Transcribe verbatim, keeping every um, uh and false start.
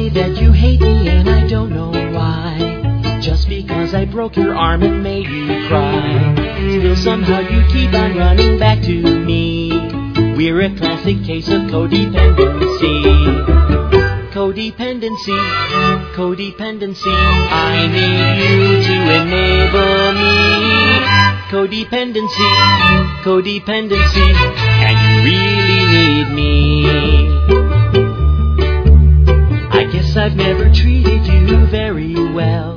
say that you hate me and I don't know why. Just because I broke your arm and made you cry. Still somehow you keep on running back to me. We're a classic case of codependency. Codependency, codependency. I need you to enable me. Codependency, codependency. And you really need me. I guess I've never treated you very well.